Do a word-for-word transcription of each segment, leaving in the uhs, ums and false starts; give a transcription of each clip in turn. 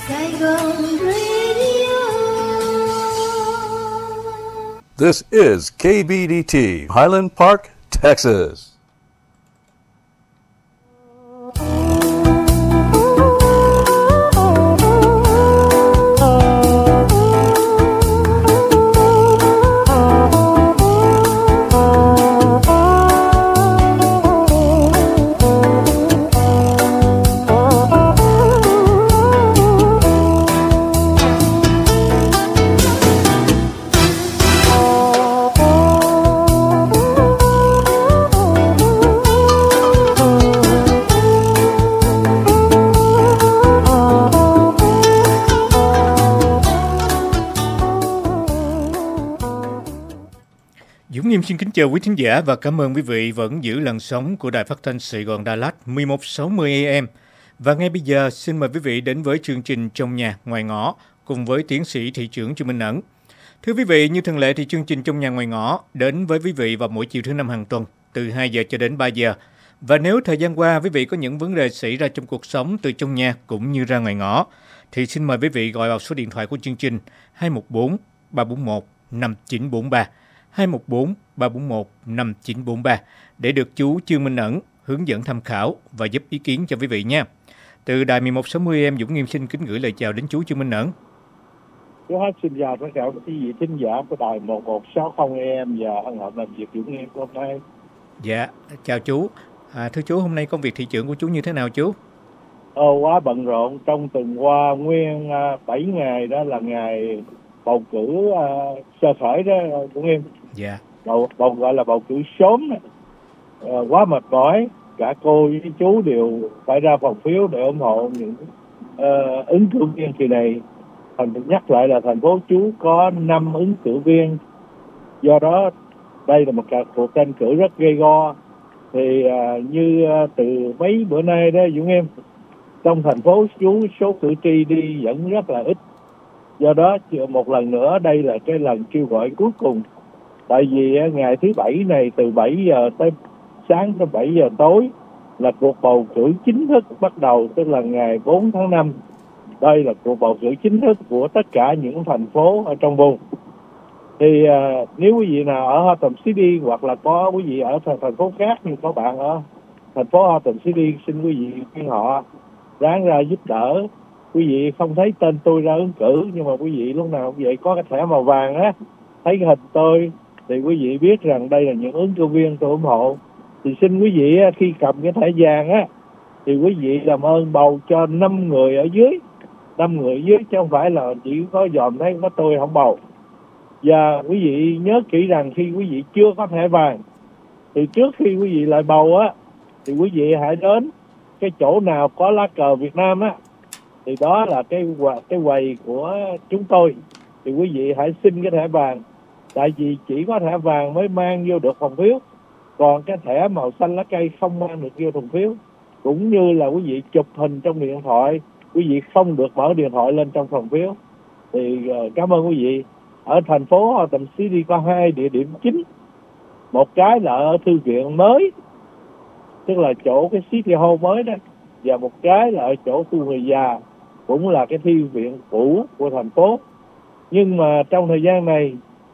Saigon Radio. This is K B D T, Highland Park, Texas. Dũng Nghiêm xin kính chào quý thính giả và cảm ơn quý vị vẫn giữ làn sóng của Đài Phát thanh Sài Gòn Đà Lạt mười một sáu mươi A M. Và ngay bây giờ xin mời quý vị đến với chương trình Trong Nhà Ngoài Ngõ cùng với tiến sĩ thị trưởng Trương Minh Ẩn. Thưa quý vị, như thường lệ thì chương trình Trong Nhà Ngoài Ngõ đến với quý vị vào mỗi chiều thứ năm hàng tuần từ hai giờ cho đến ba giờ. Và nếu thời gian qua quý vị có những vấn đề xảy ra trong cuộc sống từ trong nhà cũng như ra ngoài ngõ thì xin mời quý vị gọi vào số điện thoại của chương trình hai một bốn ba bốn một năm chín bốn ba. hai một bốn ba bốn một năm chín bốn ba để được chú Trương Minh Ẩn hướng dẫn tham khảo và giúp ý kiến cho quý vị nha. Từ đài mười một sáu mươi em, Dũng Nghiêm xin kính gửi lời chào đến chú Trương Minh Ẩn. Chú hết xin chào tất cả quý vị thính giả của đài một một sáu không em và hân hạnh làm việc Dũng Nghiêm hôm nay. Dạ, chào chú. À, thưa chú, hôm nay công việc thị trưởng của chú như thế nào chú? Ờ, quá bận rộn. Trong tuần qua nguyên uh, bảy ngày đó là ngày bầu cử uh, sơ khởi đó Dũng Nghiêm. Dạ. Bầu, bầu gọi là bầu cử sớm đó. Uh, quá mệt mỏi. Cả cô với chú đều phải ra phòng phiếu để ủng hộ những uh, ứng cử viên kỳ này. Thành nhắc lại là thành phố chú có năm ứng cử viên. Do đó đây là một cuộc tranh cử rất gay go. Thì uh, như uh, từ mấy bữa nay đó Dũng Em, trong thành phố chú số cử tri đi vẫn rất là ít. Do đó một lần nữa đây là cái lần kêu gọi cuối cùng. Tại vì uh, ngày thứ bảy này từ bảy giờ tới sáng tới bảy giờ tối là cuộc bầu cử chính thức bắt đầu, tức là ngày bốn tháng năm. Đây là cuộc bầu cử chính thức của tất cả những thành phố ở trong vùng. Thì uh, nếu quý vị nào ở Hotham City hoặc là có quý vị ở thành, thành phố khác như có bạn ở thành phố Hotham City, xin quý vị khuyên họ ráng ra giúp đỡ. Quý vị không thấy tên tôi ra ứng cử, nhưng mà quý vị lúc nào cũng vậy có cái thẻ màu vàng á, thấy cái hình tôi thì quý vị biết rằng đây là những ứng cử viên tôi ủng hộ. Thì xin quý vị khi cầm cái thẻ vàng á thì quý vị làm ơn bầu cho năm người ở dưới, năm người ở dưới chứ không phải là chỉ có dòm thấy có tôi không bầu. Và quý vị nhớ kỹ rằng khi quý vị chưa có thẻ vàng thì trước khi quý vị lại bầu á thì quý vị hãy đến cái chỗ nào có lá cờ Việt Nam á, thì đó là cái cái quầy của chúng tôi. Thì quý vị hãy xin cái thẻ vàng, tại vì chỉ có thẻ vàng mới mang vô được phòng phiếu, còn cái thẻ màu xanh lá cây không mang được vô phòng phiếu. Cũng như là quý vị chụp hình trong điện thoại, quý vị không được mở điện thoại lên trong phòng phiếu. Thì uh, cảm ơn quý vị. Ở thành phố Hotham City có hai địa điểm chính. Một cái là ở thư viện mới, tức là chỗ cái City Hall mới đó. Và một cái là ở chỗ khu người già, cũng là cái thư viện cũ của thành phố. Nhưng mà trong thời gian này,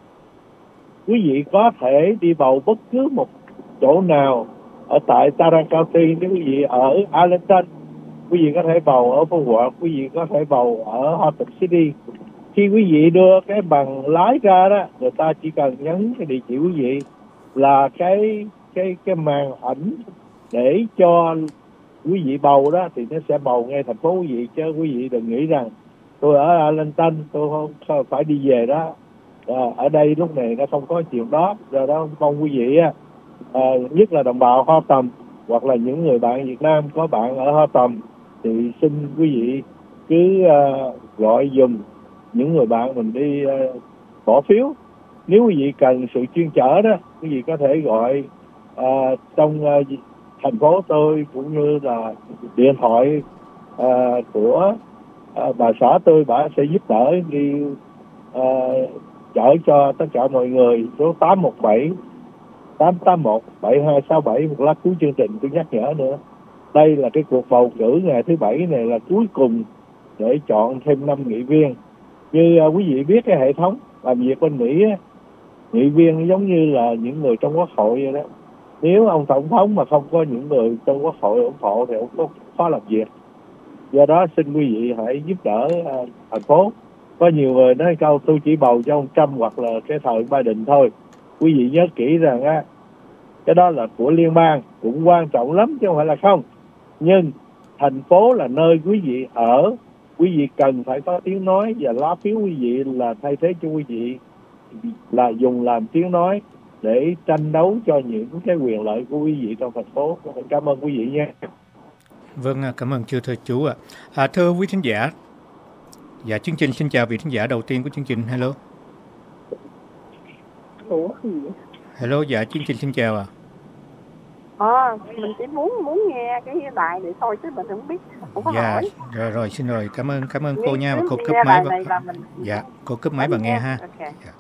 quý vị có thể đi bầu bất cứ một chỗ nào ở tại Tarrant County. Nếu quý vị ở Arlington, quý vị có thể bầu ở phố Quận, quý vị có thể bầu ở Hotham City. Khi quý vị đưa cái bằng lái ra đó, người ta chỉ cần nhấn cái địa chỉ quý vị là cái cái cái màn ảnh để cho quý vị bầu đó, thì nó sẽ bầu ngay thành phố quý vị. Chứ quý vị đừng nghĩ rằng tôi ở Arlington tôi không phải đi về đó. À, ở đây lúc này nó không có chuyện đó. Do đó mong quý vị á, à, nhất là đồng bào Hotham hoặc là những người bạn Việt Nam có bạn ở Hotham thì xin quý vị cứ uh, gọi dùm những người bạn mình đi uh, bỏ phiếu. Nếu quý vị cần sự chuyên chở đó, quý vị có thể gọi uh, trong uh, thành phố tôi, cũng như là điện thoại uh, của uh, bà xã tôi, bà sẽ giúp đỡ đi uh, chở cho tất cả mọi người. Số tám một bảy tám tám một bảy hai sáu bảy, một lát cuối chương trình tôi nhắc nhở nữa. Đây là cái cuộc bầu cử ngày thứ bảy này là cuối cùng để chọn thêm năm nghị viên. Như uh, quý vị biết cái hệ thống làm việc bên Mỹ á, nghị viên giống như là những người trong quốc hội vậy đó. Nếu ông tổng thống mà không có những người trong quốc hội ủng hộ thì ông có khó làm việc. Do đó xin quý vị hãy giúp đỡ uh, thành phố. Có nhiều người nói câu tôi chỉ bầu cho ông Trump hoặc là cái thời Biden thôi. Quý vị nhớ kỹ rằng á, cái đó là của liên bang, cũng quan trọng lắm chứ không phải là không. Nhưng thành phố là nơi quý vị ở, quý vị cần phải có tiếng nói, và lá phiếu quý vị là thay thế cho quý vị là dùng làm tiếng nói để tranh đấu cho những cái quyền lợi của quý vị trong thành phố. Cảm ơn quý vị nha. Vâng, cảm ơn chưa thưa chú ạ. À. À, thưa quý thính giả, dạ chương trình xin chào vị thính giả đầu tiên của chương trình. Hello. Ủa gì vậy? Hello, dạ chương trình xin chào ạ. À. à, mình chỉ muốn muốn nghe cái bài này thôi chứ mình không biết, không có dạ, hỏi. Rồi rồi xin rồi, cảm ơn cảm ơn nghe, cô nha, và cô cúp máy và mình... dạ cô cúp máy và nghe, nghe ha. Okay. Dạ.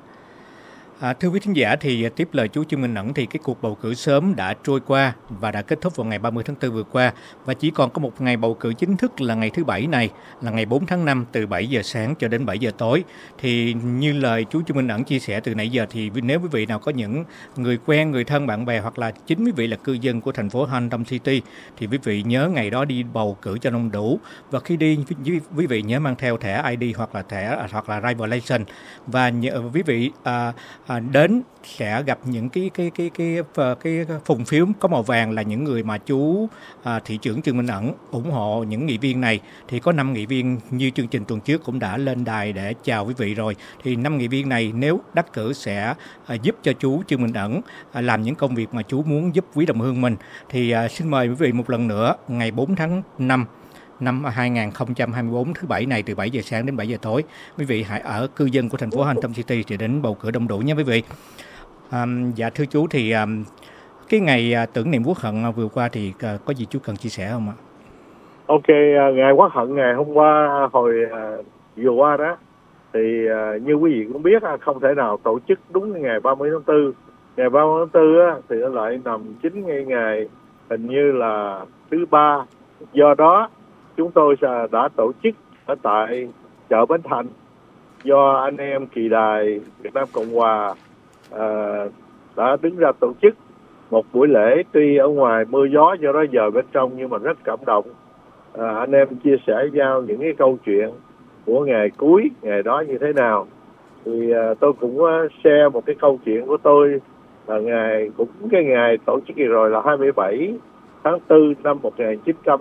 À, thưa quý thính giả, thì tiếp lời chú Trương Minh Ẩn thì cái cuộc bầu cử sớm đã trôi qua và đã kết thúc vào ngày ba mươi tháng tư vừa qua, và chỉ còn có một ngày bầu cử chính thức là ngày thứ Bảy này, là ngày bốn tháng năm từ bảy giờ sáng cho đến bảy giờ tối. Thì như lời chú Trương Minh Ẩn chia sẻ từ nãy giờ, thì nếu quý vị nào có những người quen, người thân, bạn bè hoặc là chính quý vị là cư dân của thành phố Hampton City thì quý vị nhớ ngày đó đi bầu cử cho đông đủ, và khi đi quý vị nhớ mang theo thẻ i đê hoặc là thẻ hoặc là driver license, và nhớ, quý vị à, À, đến sẽ gặp những cái cái cái cái cái, cái, cái phùng phiếu có màu vàng là những người mà chú à, thị trưởng Trương Minh Ẩn ủng hộ những nghị viên này. Thì có năm nghị viên như chương trình tuần trước cũng đã lên đài để chào quý vị rồi. Thì năm nghị viên này nếu đắc cử sẽ à, giúp cho chú Trương Minh Ẩn à, làm những công việc mà chú muốn giúp quý đồng hương mình. Thì à, xin mời quý vị một lần nữa ngày bốn tháng năm năm hai nghìn không trăm hai mươi tư thứ Bảy này từ bảy giờ sáng đến bảy giờ tối, quý vị hãy ở cư dân của thành phố Hampton City thì đến bầu cử đông đủ nhé quý vị. À, dạ thưa chú, thì à, cái ngày à, tưởng niệm Quốc Hận vừa qua thì à, có gì chú cần chia sẻ không ạ? Ok, à, ngày Quốc Hận ngày hôm qua hồi à, vừa qua đó thì à, như quý vị cũng biết không thể nào tổ chức đúng ngày ba mươi tháng tư. Ngày ba mươi tháng tư á, thì nó lại nằm chính ngay ngày hình như là thứ ba. Do đó chúng tôi đã tổ chức ở tại chợ Bến Thành, do anh em Kỳ Đài Việt Nam Cộng Hòa à, đã đứng ra tổ chức một buổi lễ. Tuy ở ngoài mưa gió, do đó giờ bên trong nhưng mà rất cảm động. À, anh em chia sẻ với nhau những cái câu chuyện của ngày cuối ngày đó như thế nào. Thì à, tôi cũng uh, share một cái câu chuyện của tôi là ngày cũng cái ngày tổ chức gì rồi là hai mươi bảy tháng tư năm một nghìn chín trăm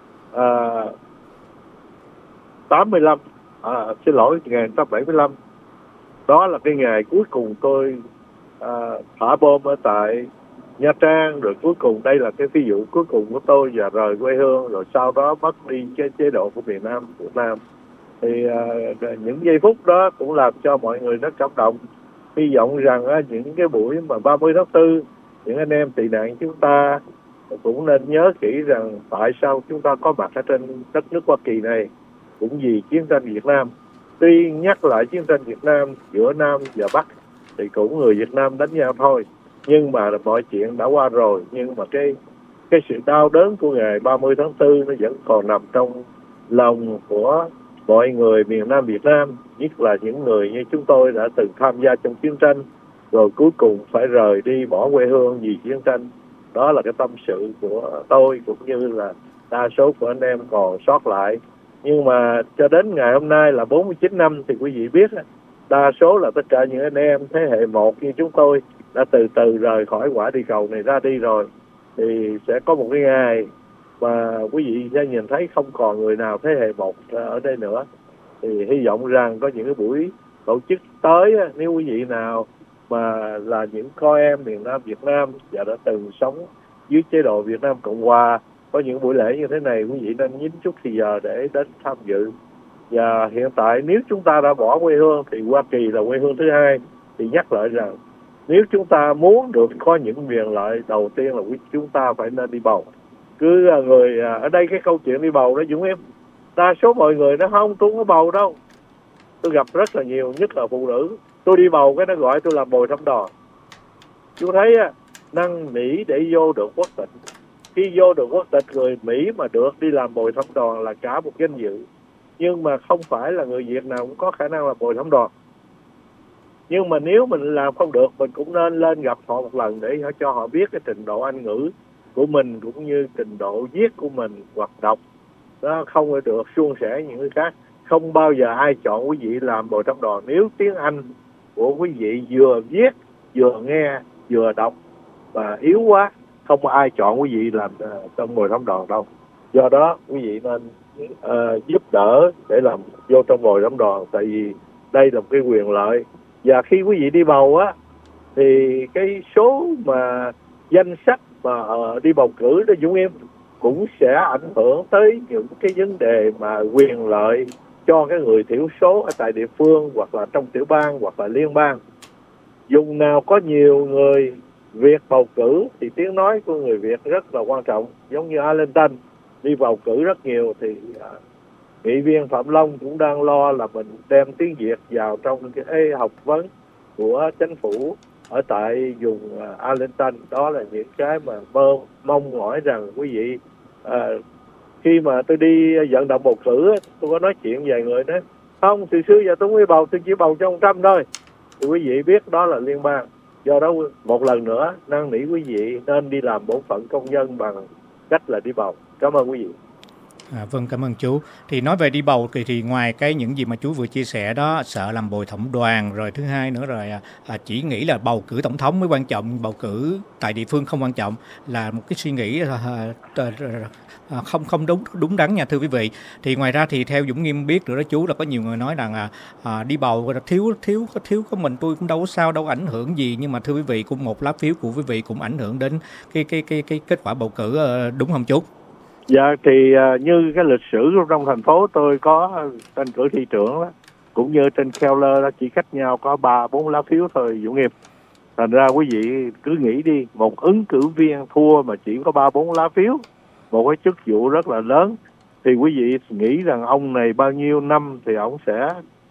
tám mươi lăm, à, xin lỗi một nghìn chín trăm bảy mươi lăm. Đó là cái ngày cuối cùng tôi à, thả bom ở tại Nha Trang, rồi cuối cùng đây là cái ví dụ cuối cùng của tôi và rời quê hương, rồi sau đó mất đi cái chế độ của miền Nam Việt Nam. Thì à, những giây phút đó cũng làm cho mọi người rất cảm động. Hy vọng rằng á, những cái buổi mà ba mươi tháng tư, những anh em tị nạn chúng ta cũng nên nhớ kỹ rằng tại sao chúng ta có mặt ở trên đất nước Hoa Kỳ này, cũng vì chiến tranh Việt Nam. Tuy nhắc lại chiến tranh Việt Nam giữa Nam và Bắc thì cũng người Việt Nam đánh nhau thôi, nhưng mà mọi chuyện đã qua rồi. Nhưng mà cái cái sự đau đớn của ngày ba mươi tháng tư nó vẫn còn nằm trong lòng của mọi người miền Nam Việt Nam, nhất là những người như chúng tôi đã từng tham gia trong chiến tranh, rồi cuối cùng phải rời đi bỏ quê hương vì chiến tranh. Đó là cái tâm sự của tôi cũng như là đa số của anh em còn sót lại. Nhưng mà cho đến ngày hôm nay là bốn mươi chín năm thì quý vị biết đa số là tất cả những anh em thế hệ một như chúng tôi đã từ từ rời khỏi quả địa cầu này ra đi rồi. Thì sẽ có một cái ngày mà quý vị sẽ nhìn thấy không còn người nào thế hệ một ở đây nữa. Thì hy vọng rằng có những cái buổi tổ chức tới, nếu quý vị nào mà là những con em miền Nam Việt Nam và đã từng sống dưới chế độ Việt Nam Cộng Hòa, có những buổi lễ như thế này, quý vị nên nhín chút thì giờ để đến tham dự. Và hiện tại nếu chúng ta đã bỏ quê hương thì Hoa Kỳ là quê hương thứ hai. Thì nhắc lại rằng nếu chúng ta muốn được có những quyền lợi, đầu tiên là chúng ta phải nên đi bầu. Cứ người ở đây cái câu chuyện đi bầu đó Dũng em, đa số mọi người nó không, tôi không có bầu đâu. Tôi gặp rất là nhiều, nhất là phụ nữ. Tôi đi bầu cái nó gọi tôi làm bồi thăm đò. Chú thấy á, năn nỉ để vô được quốc tịch. Khi vô được quốc tịch, người Mỹ mà được đi làm bồi thăm đò là cả một danh dự. nhưng mà không phải là người Việt nào cũng có khả năng là bồi thẩm đoàn. Nhưng mà nếu mình làm không được, mình cũng nên lên gặp họ một lần để họ cho họ biết cái trình độ Anh ngữ của mình cũng như trình độ viết của mình hoặc đọc. Nó không phải được suôn sẻ những cái khác. Không bao giờ ai chọn quý vị làm bồi thẩm đoàn nếu tiếng Anh của quý vị vừa viết, vừa nghe, vừa đọc và yếu quá. Không ai chọn quý vị làm uh, trong bồi thẩm đoàn đâu. Do đó quý vị nên uh, giúp đỡ để làm vô trong bồi thẩm đoàn, tại vì đây là một cái quyền lợi. Và khi quý vị đi bầu á, thì cái số mà danh sách mà uh, đi bầu cử đó Dũng em cũng sẽ ảnh hưởng tới những cái vấn đề mà quyền lợi cho cái người thiểu số ở tại địa phương hoặc là trong tiểu bang hoặc là liên bang. Vùng nào có nhiều người Việt bầu cử thì tiếng nói của người Việt rất là quan trọng. Giống như Arlington đi bầu cử rất nhiều thì uh, nghị viên Phạm Long cũng đang lo là mình đem tiếng Việt vào trong cái học vấn của chính phủ ở tại vùng uh, Arlington. Đó là những cái mà mơ mong mỏi rằng quý vị uh, khi mà tôi đi vận động bầu cử, tôi có nói chuyện vài người nói không, từ xưa giờ tôi không đi bầu, tôi chỉ bầu cho ông Trump thôi. Thì quý vị biết đó là liên bang. Do đó một lần nữa năn nỉ quý vị nên đi làm bổn phận công dân bằng cách là đi bầu. Cảm ơn quý vị. À, vâng, cảm ơn chú. Thì nói về đi bầu thì, thì ngoài cái những gì mà chú vừa chia sẻ đó, sợ làm bồi thẩm đoàn, rồi thứ hai nữa rồi à, chỉ nghĩ là bầu cử tổng thống mới quan trọng, bầu cử tại địa phương không quan trọng, là một cái suy nghĩ à, à, à, không không đúng đúng đắn nha thưa quý vị. Thì ngoài ra thì theo Dũng Nghiêm biết được đó chú, là có nhiều người nói rằng à, à, đi bầu thiếu thiếu có thiếu có mình tôi cũng đâu có sao, đâu ảnh hưởng gì, nhưng mà thưa quý vị, cũng một lá phiếu của quý vị cũng ảnh hưởng đến cái cái cái cái kết quả bầu cử, đúng không chú? Dạ thì uh, như cái lịch sử trong thành phố tôi có tranh cử thị trưởng đó, cũng như trên Keller đó, chỉ cách nhau có ba bốn lá phiếu thôi Dũng Nghiêm. Thành ra quý vị cứ nghĩ đi, một ứng cử viên thua mà chỉ có ba bốn lá phiếu, một cái chức vụ rất là lớn, thì quý vị nghĩ rằng ông này bao nhiêu năm thì ông sẽ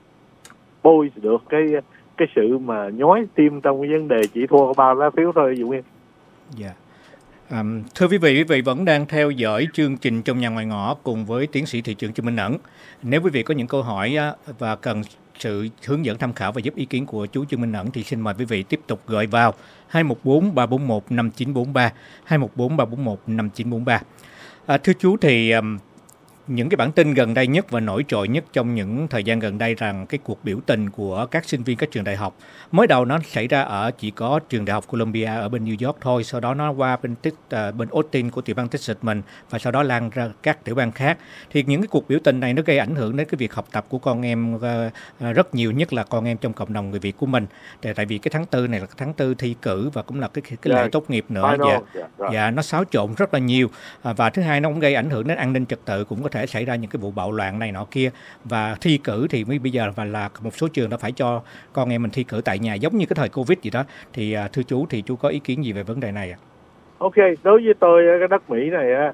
bôi được cái cái sự mà nhói tim trong cái vấn đề chỉ thua có ba lá phiếu thôi Dũng Nghiêm. Dạ. Yeah. Um, thưa quý vị, quý vị vẫn đang theo dõi chương trình Trong Nhà Ngoài Ngõ cùng với tiến sĩ thị trưởng Trương Minh Ẩn. Nếu quý vị có những câu hỏi và cần sự hướng dẫn tham khảo và giúp ý kiến của chú Trương Minh Ẩn thì xin mời quý vị tiếp tục gọi vào hai một bốn ba bốn một năm chín bốn ba, hai một bốn ba bốn một năm chín bốn ba. À, thưa chú thì um, những cái bản tin gần đây nhất và nổi trội nhất trong những thời gian gần đây rằng cái cuộc biểu tình của các sinh viên các trường đại học, mới đầu nó xảy ra ở chỉ có trường đại học Columbia ở bên New York thôi, sau đó nó qua bên uh, bên Austin của tiểu bang Texas mình, và sau đó lan ra các tiểu bang khác. Thì những cái cuộc biểu tình này nó gây ảnh hưởng đến cái việc học tập của con em uh, rất nhiều, nhất là con em trong cộng đồng người Việt của mình. Tại, tại vì cái tháng tư này là cái tháng tư thi cử và cũng là cái cái lễ tốt nghiệp nữa. Dạ, yeah, yeah, nó xáo trộn rất là nhiều. À, và thứ hai nó cũng gây ảnh hưởng đến an ninh trật tự, cũng có thể xảy ra những cái vụ bạo loạn này nọ kia. Và thi cử thì mới bây giờ và là một số trường đã phải cho con em mình thi cử tại nhà, giống như cái thời Covid gì đó. Thì uh, thưa chú, thì chú có ý kiến gì về vấn đề này ạ? Ok, đối với tôi cái đất Mỹ này á,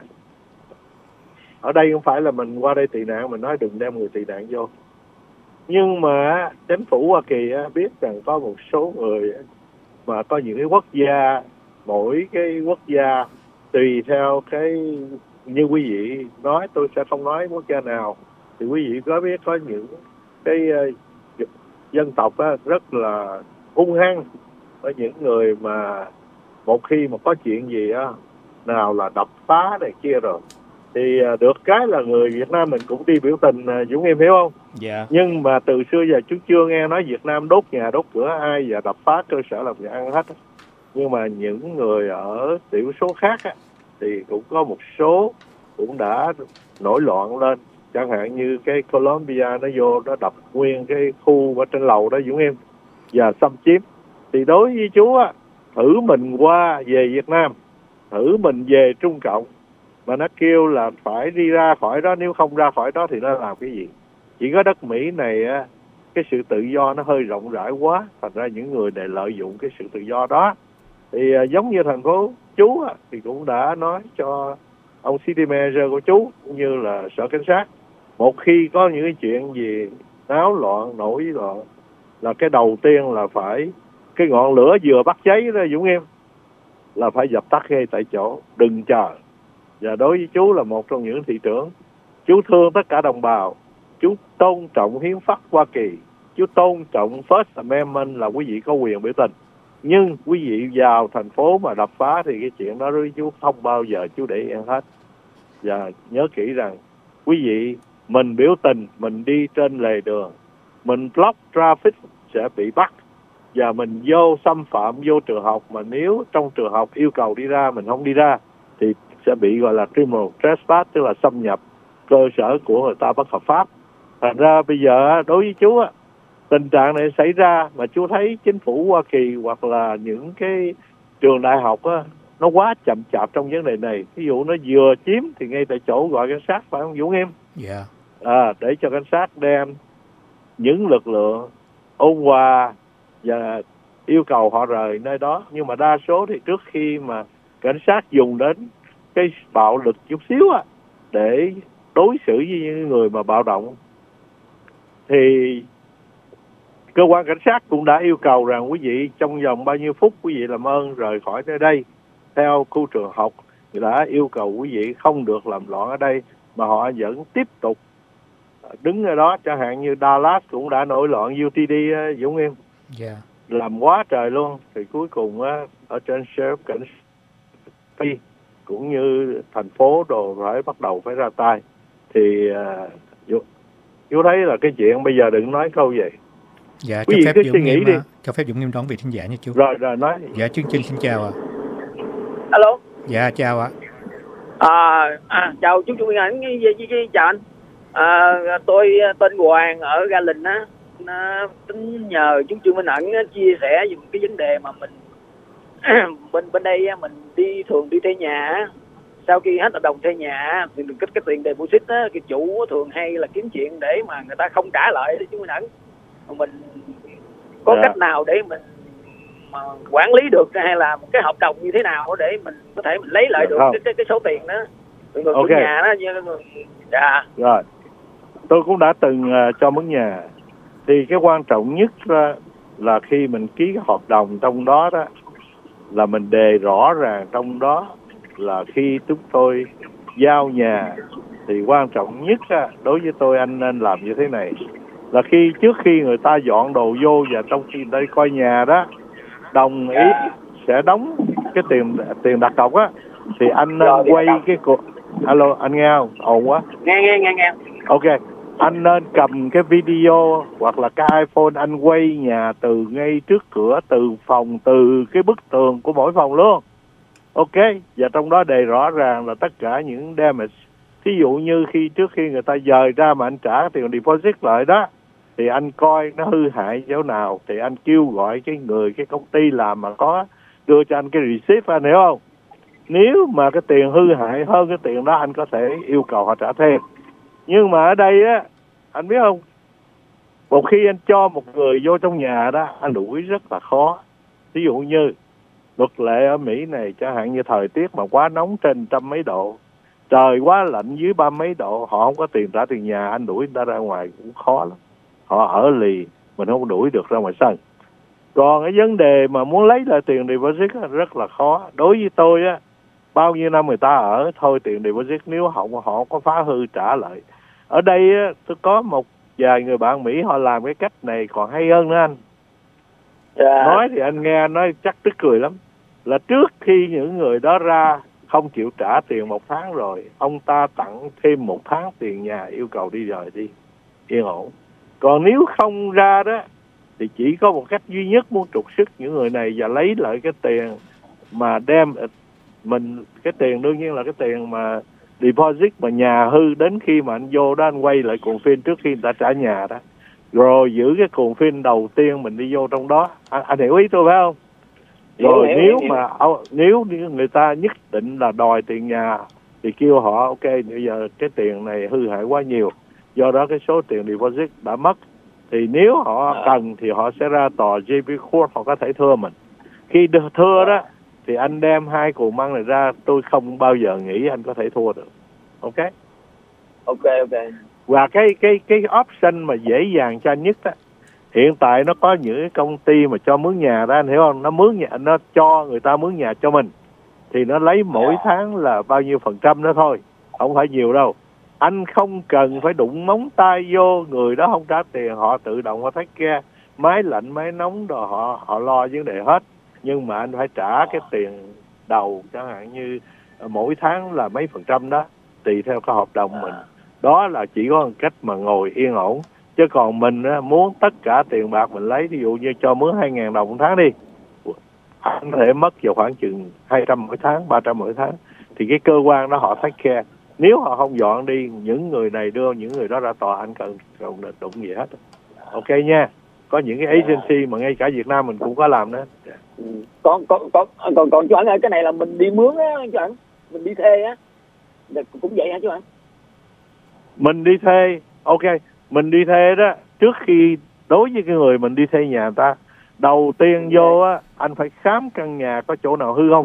ở đây không phải là mình qua đây tị nạn mình nói đừng đem người tị nạn vô, nhưng mà chính phủ Hoa Kỳ biết rằng có một số người mà có những cái quốc gia, mỗi cái quốc gia tùy theo cái, như quý vị nói, tôi sẽ không nói quốc gia nào, thì quý vị có biết có những cái uh, dân tộc á, rất là hung hăng, có những người mà một khi mà có chuyện gì á, nào là đập phá này kia rồi, thì uh, được cái là người Việt Nam mình cũng đi biểu tình, uh, Dũng em hiểu không? Dạ. Yeah. Nhưng mà từ xưa giờ chú chưa nghe nói Việt Nam đốt nhà đốt cửa ai và đập phá cơ sở làm nhà ăn hết. Nhưng mà những người ở tiểu số khác á, thì cũng có một số cũng đã nổi loạn lên, chẳng hạn như cái Columbia nó vô nó đập nguyên cái khu ở trên lầu đó Dũng em và xâm chiếm. Thì đối với chú á, thử mình qua về Việt Nam, thử mình về Trung Cộng mà nó kêu là phải đi ra khỏi đó, nếu không ra khỏi đó thì nó làm cái gì? Chỉ có đất Mỹ này á, cái sự tự do nó hơi rộng rãi quá, thành ra những người này lợi dụng cái sự tự do đó. Thì à, giống như thành phố chú á, thì cũng đã nói cho ông city manager của chú cũng như là sở cảnh sát, một khi có những cái chuyện gì náo loạn nổi loạn là cái đầu tiên là phải cái ngọn lửa vừa bắt cháy đó Dũng em là phải dập tắt ngay tại chỗ, đừng chờ. Và đối với chú là một trong những thị trưởng, chú thương tất cả đồng bào, chú tôn trọng hiến pháp Hoa Kỳ, chú tôn trọng First Amendment là quý vị có quyền biểu tình. Nhưng quý vị vào thành phố mà đập phá thì cái chuyện đó với chú không bao giờ chú để yên hết. Và nhớ kỹ rằng quý vị, mình biểu tình, mình đi trên lề đường, mình block traffic sẽ bị bắt. Và mình vô xâm phạm vô trường học, mà nếu trong trường học yêu cầu đi ra mình không đi ra thì sẽ bị gọi là criminal trespass, tức là xâm nhập cơ sở của người ta bất hợp pháp. Thành ra bây giờ đối với chú á, tình trạng này xảy ra mà chú thấy chính phủ Hoa Kỳ hoặc là những cái trường đại học á, nó quá chậm chạp trong vấn đề này. Ví dụ nó vừa chiếm thì ngay tại chỗ gọi cảnh sát, phải không Dũng em? Yeah. À, để cho cảnh sát đem những lực lượng ôn hòa và yêu cầu họ rời nơi đó. Nhưng mà đa số thì trước khi mà cảnh sát dùng đến cái bạo lực chút xíu á để đối xử với những người mà bạo động, thì cơ quan cảnh sát cũng đã yêu cầu rằng quý vị trong vòng bao nhiêu phút quý vị làm ơn rời khỏi nơi đây. Theo khu trường học đã yêu cầu quý vị không được làm loạn ở đây, mà họ vẫn tiếp tục đứng ở đó. Chẳng hạn như Dallas cũng đã nổi loạn u tê đê Dũng em. Yeah. Làm quá trời luôn. Thì cuối cùng á, ở trên sheriff cảnh sát cũng như thành phố đồ phải bắt đầu phải ra tay. Thì uh, chú thấy là cái chuyện bây giờ đừng nói câu gì. Dạ, quý cho vị phép cứ suy nghĩ đi. Cho phép Dũng Nghiêm đón vị thính giả nha chú. Rồi rồi nói. Dạ, chương trình xin chào ạ. À. Alo. Dạ, chào ạ. À. À, à, chào chú Trung Nguyên Ảnh, chào anh. À, tôi tên Hoàng ở Garland á. Tính nhờ chú Trương Minh Ẩn chia sẻ về cái vấn đề mà mình bên bên đây mình đi thường đi thuê nhà. Sau khi hết hợp đồng thuê nhà thì cái cái tiền deposit á, cái chủ thường hay là kiếm chuyện để mà người ta không trả lại chú Minh Ẩn. Mình có yeah. cách nào để mình mà quản lý được, hay là một cái hợp đồng như thế nào để mình có thể mình lấy lại được cái, cái cái số tiền đó từ người okay. nhà đó như dạ. Rồi, tôi cũng đã từng uh, cho mướn nhà. Thì cái quan trọng nhất là, là khi mình ký cái hợp đồng trong đó đó là mình đề rõ ràng trong đó là khi chúng tôi giao nhà thì quan trọng nhất á, đối với tôi anh nên làm như thế này là khi trước khi người ta dọn đồ vô và trong khi đây coi nhà đó đồng ý sẽ đóng cái tiền tiền đặt cọc á thì anh nên quay cái cuộc. Alo, anh nghe không? Ồn quá. Nghe nghe nghe nghe. Ok. Anh nên cầm cái video hoặc là cái iPhone anh quay nhà từ ngay trước cửa, từ phòng, từ cái bức tường của mỗi phòng luôn. Ok. Và trong đó đề rõ ràng là tất cả những damage. Ví dụ như khi trước khi người ta dời ra mà anh trả tiền deposit lại đó thì anh coi nó hư hại chỗ nào thì anh kêu gọi cái người, cái công ty làm mà có đưa cho anh cái receipt, anh hiểu không? Nếu mà cái tiền hư hại hơn cái tiền đó anh có thể yêu cầu họ trả thêm. Nhưng mà ở đây á, anh biết không, một khi anh cho một người vô trong nhà đó, anh đuổi rất là khó. Ví dụ như luật lệ ở Mỹ này, chẳng hạn như thời tiết mà quá nóng trên trăm mấy độ, trời quá lạnh dưới ba mấy độ, họ không có tiền trả tiền nhà, anh đuổi người ta ra ngoài cũng khó lắm. Họ ở lì, mình không đuổi được ra ngoài sân. Còn cái vấn đề mà muốn lấy lại tiền deposit rất là khó. Đối với tôi á, bao nhiêu năm người ta ở thôi tiền deposit, nếu họ họ có phá hư trả lại. Ở đây á, tôi có một vài người bạn Mỹ họ làm cái cách này còn hay hơn nữa anh. Yeah. Nói thì anh nghe nói chắc tức cười lắm. Là trước khi những người đó ra không chịu trả tiền một tháng rồi, ông ta tặng thêm một tháng tiền nhà, yêu cầu đi rời đi, yên ổn. Còn nếu không ra đó thì chỉ có một cách duy nhất muốn trục xuất những người này và lấy lại cái tiền mà đem mình, cái tiền đương nhiên là cái tiền mà deposit mà nhà hư, đến khi mà anh vô đó anh quay lại cuộn phim trước khi người ta trả nhà đó, rồi giữ cái cuộn phim đầu tiên mình đi vô trong đó. Anh, anh hiểu ý tôi phải không? Rồi hiểu, nếu hiểu, mà hiểu. Nếu người ta nhất định là đòi tiền nhà thì kêu họ ok, bây giờ cái tiền này hư hại quá nhiều, do đó cái số tiền deposit đã mất, thì nếu họ à. cần thì họ sẽ ra tòa giê pê Court, họ có thể thưa mình. Khi thưa đó thì anh đem hai cuộn băng này ra, tôi không bao giờ nghĩ anh có thể thua được. Ok? Ok, ok. Và cái cái cái option mà dễ dàng cho anh nhất á, hiện tại nó có những cái công ty mà cho mướn nhà đó, anh hiểu không? Nó mướn nhà, nó cho người ta mướn nhà cho mình, thì nó lấy mỗi tháng là bao nhiêu phần trăm đó thôi, không phải nhiều đâu. Anh không cần phải đụng móng tay vô, người đó không trả tiền, họ tự động họ take care. Máy lạnh, máy nóng rồi họ họ lo vấn đề hết. Nhưng mà anh phải trả cái tiền đầu, chẳng hạn như mỗi tháng là mấy phần trăm đó, tùy theo cái hợp đồng mình. Đó là chỉ có một cách mà ngồi yên ổn. Chứ còn mình á, muốn tất cả tiền bạc mình lấy, ví dụ như cho mướn hai ngàn đồng một tháng đi, anh có thể mất vào khoảng chừng hai trăm mỗi tháng, ba trăm mỗi tháng. Thì cái cơ quan đó họ take care. Nếu họ không dọn đi, những người này đưa những người đó ra tòa, anh cần không được đụng gì hết. Ok nha. Có những cái agency mà ngay cả Việt Nam mình cũng có làm đó. Ừ. Còn còn còn còn còn chú Ẩn ơi, cái này là mình đi mướn á chú Ẩn, mình đi thuê á, cũng vậy hả chú Ẩn? Mình đi thuê, ok, mình đi thuê đó, trước khi đối với cái người mình đi thuê nhà người ta, đầu tiên vô á, anh phải khám căn nhà có chỗ nào hư không.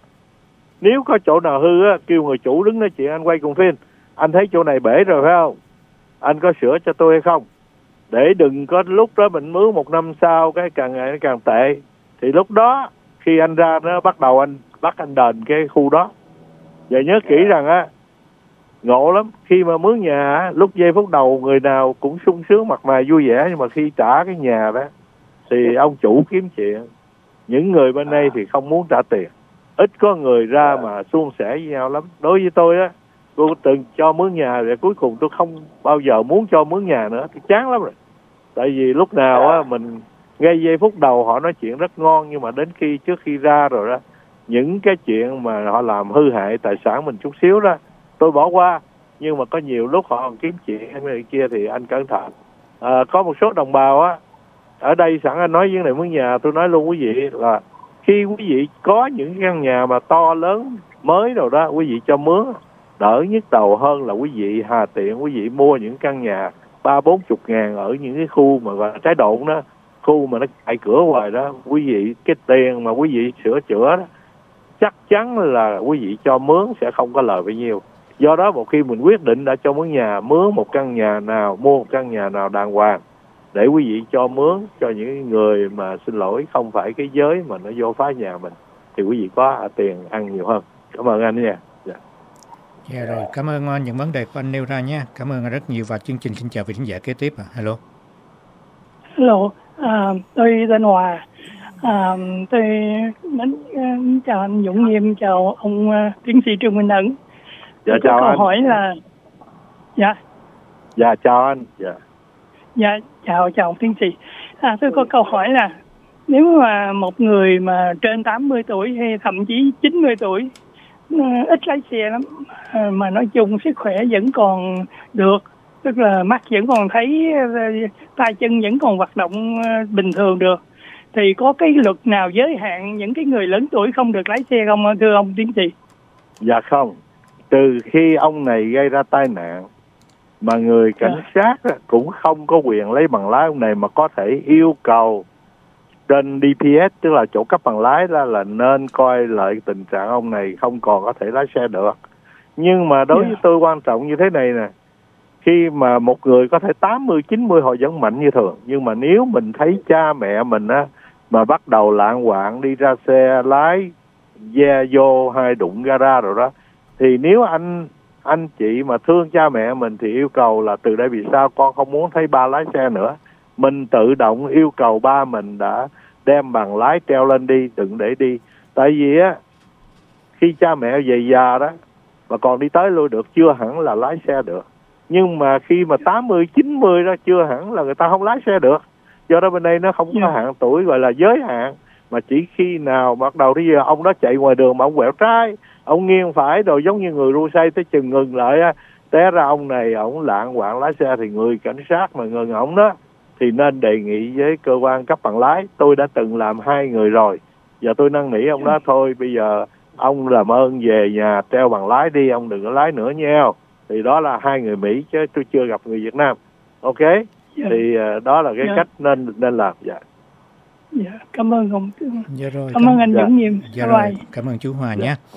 Nếu có chỗ nào hư á, kêu người chủ đứng nói chuyện, anh quay cùng phim. Anh thấy chỗ này bể rồi phải không? Anh có sửa cho tôi hay không? Để đừng có lúc đó mình mướn một năm sau cái càng ngày nó càng tệ. Thì lúc đó khi anh ra nó bắt đầu anh bắt anh đền cái khu đó. Và nhớ kỹ rằng á, ngộ lắm, khi mà mướn nhà lúc giây phút đầu người nào cũng sung sướng mặt mày vui vẻ, nhưng mà khi trả cái nhà đó thì ông chủ kiếm chuyện. Những người bên đây thì không muốn trả tiền. Ít có người ra mà suôn sẻ với nhau lắm. Đối với tôi á, tôi từng cho mướn nhà rồi cuối cùng tôi không bao giờ muốn cho mướn nhà nữa, tôi chán lắm rồi. Tại vì lúc nào á mình ngay giây phút đầu họ nói chuyện rất ngon, nhưng mà đến khi trước khi ra rồi đó, những cái chuyện mà họ làm hư hại tài sản mình chút xíu đó tôi bỏ qua. Nhưng mà có nhiều lúc họ còn kiếm chuyện hay này kia thì anh cẩn thận. À, có một số đồng bào á, ở đây sẵn anh nói vấn đề mướn nhà, tôi nói luôn quý vị là khi quý vị có những căn nhà mà to lớn mới rồi đó, quý vị cho mướn đỡ nhức đầu hơn là quý vị hà tiện quý vị mua những căn nhà ba bốn chục ngàn ở những cái khu mà gọi là trái độn đó, khu mà nó cạy cửa hoài đó. Quý vị cái tiền mà quý vị sửa chữa đó, chắc chắn là quý vị cho mướn sẽ không có lời bao nhiêu. Do đó một khi mình quyết định đã cho mướn nhà, mướn một căn nhà nào, mua một căn nhà nào đàng hoàng để quý vị cho mướn cho những người mà xin lỗi không phải cái giới mà nó vô phá nhà mình, thì quý vị có tiền ăn nhiều hơn. Cảm ơn anh nha. Dạ. Dạ rồi, cảm ơn những vấn đề của anh nêu ra nha. Cảm ơn anh rất nhiều và chương trình xin chào vị khán giả kế tiếp. À. Hello. Hello, à, tôi tên Hòa. À, tôi đến uh, chào anh Dũng Nghiêm, chào ông uh, tiến sĩ Trương Minh Ẩn. Dạ, tôi chào có anh. câu hỏi là dạ. Dạ chào anh. Dạ. Dạ chào chào ông tiến sĩ. À, tôi có câu hỏi là nếu mà một người mà trên tám mươi tuổi hay thậm chí chín mươi tuổi, ít lái xe lắm, mà nói chung sức khỏe vẫn còn được, tức là mắt vẫn còn thấy, tay chân vẫn còn hoạt động bình thường được, thì có cái luật nào giới hạn những cái người lớn tuổi không được lái xe không thưa ông tiến sĩ? Dạ không. Từ khi ông này gây ra tai nạn mà người cảnh à. sát cũng không có quyền lấy bằng lái ông này, mà có thể yêu cầu trên đê pê ét, tức là chỗ cấp bằng lái đó, là nên coi lại tình trạng ông này không còn có thể lái xe được. Nhưng mà đối yeah. với tôi quan trọng như thế này nè, khi mà một người có thể tám mươi, chín mươi họ vẫn mạnh như thường, nhưng mà nếu mình thấy cha mẹ mình á mà bắt đầu lạng quạng đi ra xe lái ve vô hay đụng gara rồi đó, thì nếu anh anh chị mà thương cha mẹ mình thì yêu cầu là từ đây vì sao con không muốn thấy ba lái xe nữa, mình tự động yêu cầu ba mình đã đem bằng lái treo lên đi, đừng để đi. Tại vì á, khi cha mẹ về già đó mà còn đi tới lui được chưa hẳn là lái xe được. Nhưng mà khi mà tám mươi, chín mươi đó chưa hẳn là người ta không lái xe được. Do đó bên đây nó không có hạn tuổi gọi là giới hạn, mà chỉ khi nào bắt đầu bây giờ ông đó chạy ngoài đường mà ông quẹo trái, ông nghiêng phải rồi giống như người đua say tới chừng ngừng lại á, té ra ông này ông lạng quạng lái xe thì người cảnh sát mà ngừng ổng đó thì nên đề nghị với cơ quan cấp bằng lái. Tôi đã từng làm hai người rồi, giờ tôi năn nỉ ông đó thôi bây giờ ông làm ơn về nhà treo bằng lái đi, ông đừng có lái nữa nha. Thì đó là hai người Mỹ chứ tôi chưa gặp người Việt Nam. Ok? Dạ. Thì uh, đó là cái dạ. cách nên nên làm. Dạ. Dạ, cảm ơn ông. Dạ rồi, cảm, cảm ơn anh Dũng Nghiêm. Dạ rồi, cảm ơn chú Hòa dạ. nhé.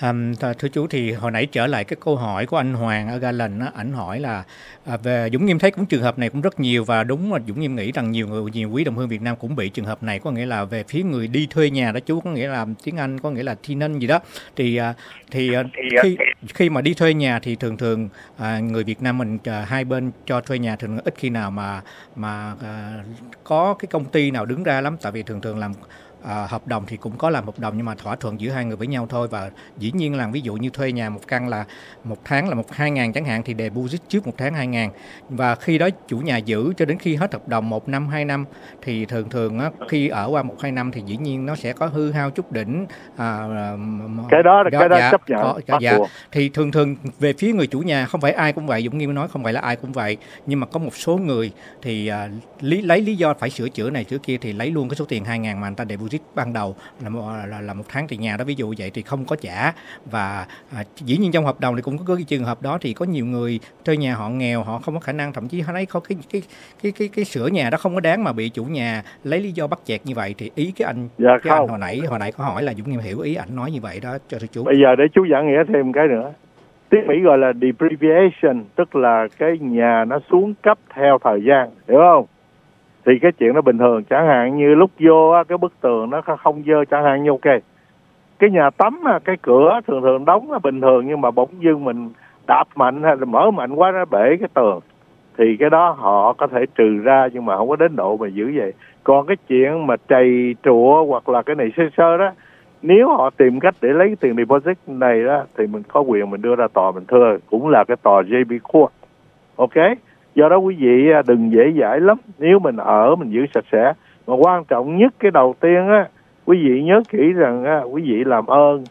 À, thưa chú, thì hồi nãy trở lại cái câu hỏi của anh Hoàng ở Garland á, ảnh hỏi là à, về Dũng Nghiêm thấy cũng trường hợp này cũng rất nhiều, và đúng là Dũng Nghiêm nghĩ rằng nhiều người, nhiều quý đồng hương Việt Nam cũng bị trường hợp này, có nghĩa là về phía người đi thuê nhà đó chú, có nghĩa là tiếng Anh có nghĩa là tenant gì đó, thì thì, thì khi khi mà đi thuê nhà thì thường thường à, người Việt Nam mình à, hai bên cho thuê nhà thường ít khi nào mà mà à, có cái công ty nào đứng ra lắm, tại vì thường thường làm À, hợp đồng thì cũng có làm hợp đồng nhưng mà thỏa thuận giữa hai người với nhau thôi, và dĩ nhiên là ví dụ như thuê nhà một căn là một tháng là một hai ngàn chẳng hạn thì deposit trước một tháng hai ngàn, và khi đó chủ nhà giữ cho đến khi hết hợp đồng một năm hai năm, thì thường thường á, khi ở qua một hai năm thì dĩ nhiên nó sẽ có hư hao chút đỉnh, à, cái đó, đó cái đó dạ, chấp nhận có, bắt dạ. buộc. Thì thường thường về phía người chủ nhà không phải ai cũng vậy, Dũng Nghiêm nói không phải là ai cũng vậy, nhưng mà có một số người thì à, lý, lấy lý do phải sửa chữa này sửa kia thì lấy luôn cái số tiền hai ngàn mà người ta deposit ban đầu là một, là, là một tháng tiền nhà đó, ví dụ vậy thì không có trả. Và à, dĩ nhiên trong hợp đồng thì cũng có cái trường hợp đó, thì có nhiều người thuê nhà họ nghèo, họ không có khả năng, thậm chí họ lấy có cái cái cái cái cái sửa nhà đó không có đáng mà bị chủ nhà lấy lý do bắt chẹt như vậy, thì ý cái anh dạ, cái anh hồi nãy hồi nãy có hỏi là Dũng Nghiêm hiểu ý ảnh nói như vậy đó cho thưa chú. Bây giờ để chú giảng nghĩa thêm cái nữa. Tiếng Mỹ gọi là depreciation, tức là cái nhà nó xuống cấp theo thời gian, hiểu không? Thì cái chuyện nó bình thường, chẳng hạn như lúc vô á, cái bức tường nó không dơ chẳng hạn như ok. Cái nhà tắm cái cửa thường thường đóng là bình thường, nhưng mà bỗng dưng mình đạp mạnh hay là mở mạnh quá nó bể cái tường, thì cái đó họ có thể trừ ra, nhưng mà không có đến độ mà giữ vậy. Còn cái chuyện mà trầy trụa hoặc là cái này sơ sơ đó, nếu họ tìm cách để lấy cái tiền deposit này đó thì mình có quyền mình đưa ra tòa mình thưa, cũng là cái tòa gi bê Court. Ok? Do đó quý vị đừng dễ dãi lắm, nếu mình ở mình giữ sạch sẽ. Mà quan trọng nhất cái đầu tiên á, quý vị nhớ kỹ rằng á, quý vị làm ơn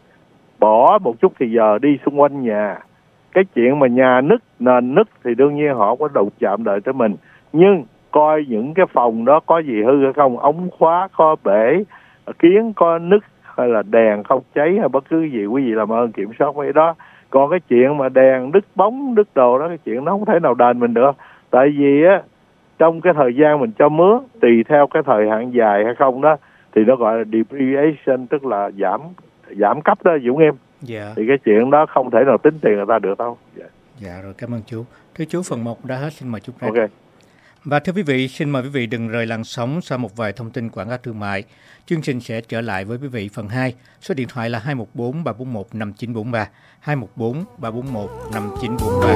bỏ một chút thì giờ đi xung quanh nhà. Cái chuyện mà nhà nứt, nền nứt thì đương nhiên họ có đụng chạm đợi tới mình, nhưng coi những cái phòng đó có gì hư hay không, ống khóa có bể, kiến có nứt hay là đèn không cháy hay bất cứ gì, quý vị làm ơn kiểm soát mấy đó. Còn cái chuyện mà đèn đứt bóng đứt đồ đó, cái chuyện nó không thể nào đền mình được, tại vì á trong cái thời gian mình cho mướn tùy theo cái thời hạn dài hay không đó thì nó gọi là depreciation, tức là giảm giảm cấp đó Dũng Nghiêm. Dạ. Thì cái chuyện đó không thể nào tính tiền người ta được đâu. Dạ, dạ rồi, cảm ơn chú. Thưa chú, phần một đã hết, xin mời chú. Ok. Và thưa quý vị, xin mời quý vị đừng rời làn sóng sau một vài thông tin quảng cáo thương mại. Chương trình sẽ trở lại với quý vị phần hai. Số điện thoại là hai một bốn ba bốn một năm chín bốn ba, hai một bốn ba bốn một năm chín bốn ba.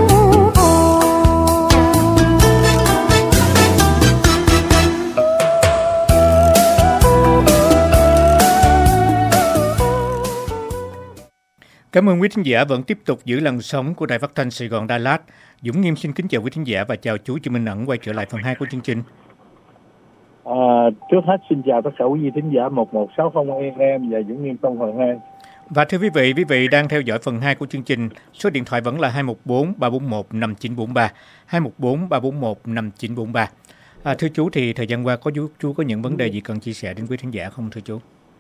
Cảm ơn quý thính giả vẫn tiếp tục giữ làn sóng của Đài Phát thanh Sài Gòn Đà Lạt. Dũng Nghiêm xin kính chào quý thính giả và chào chú Chu Minh Ẩn quay trở lại phần hai của chương trình. À, trước hết xin chào tất cả quý vị thính giả một một sáu không a em và Dũng Nghiêm trong phần hai. Và thưa quý vị, quý vị đang theo dõi phần hai của chương trình. Số điện thoại vẫn là hai một bốn ba bốn một năm chín bốn ba, hai một bốn ba bốn một năm chín bốn ba. À, thưa chú, thì thời gian qua có chú, chú có những vấn đề gì cần chia sẻ đến quý thính giả không thưa chú?